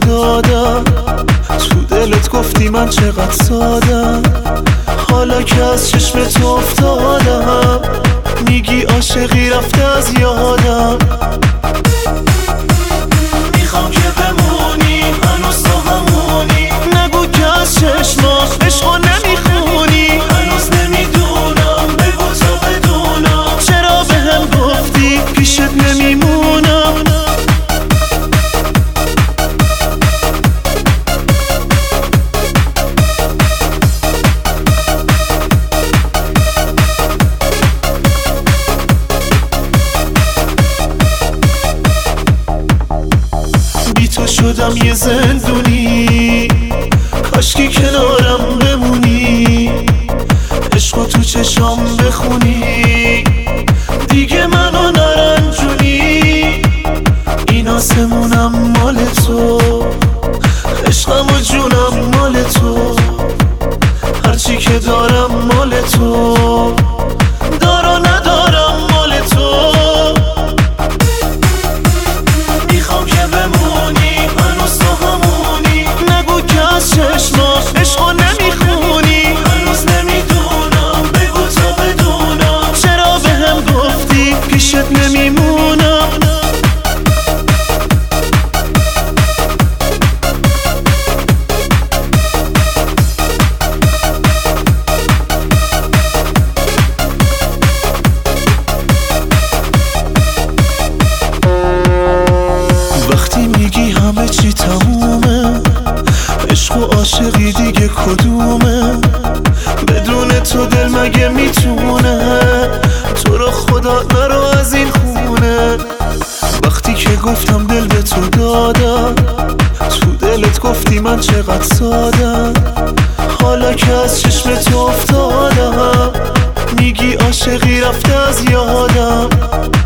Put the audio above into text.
دادم، تو دلت گفتی من چقدر سادم. حالا که از چشم تو افتادم، میگی عاشقی رفته از یادم. میخوام که بمونی هنوز تو همونی، نگو که از چشمات عشقو نمیخونی. هنوز نمیدونم بگو تا بدونم، چرا بهم گفتی پیشت نمیمونم. تو شدم یه زندونی، کاشکی کنارم بمونی. عشقو تو چشام بخونی، دیگه منو نرنجونی. این آسمونم مال تو، عشقم و جونم مال تو. هرچی که دارم مال تو، دارو ندارم مال تو. میخوام که بمونی هنوز تو همونی، نگو که از چشمات عشقو نمیخونی. هنوز نمیدونم بگو تا بدونم، چرا بهم گفتی پیشت نمیمونم. وقتی میگی همه چی تمومه، عشق و عاشقی دیگه کدومه؟ بدون تو دل مگه میتونه تو رو خدا نرو از این خونه. وقتی که گفتم دل به تو دادم، تو دلت گفتی من چقدر سادم. حالا که از چشم تو افتادم، میگی عاشقی رفته از یادم.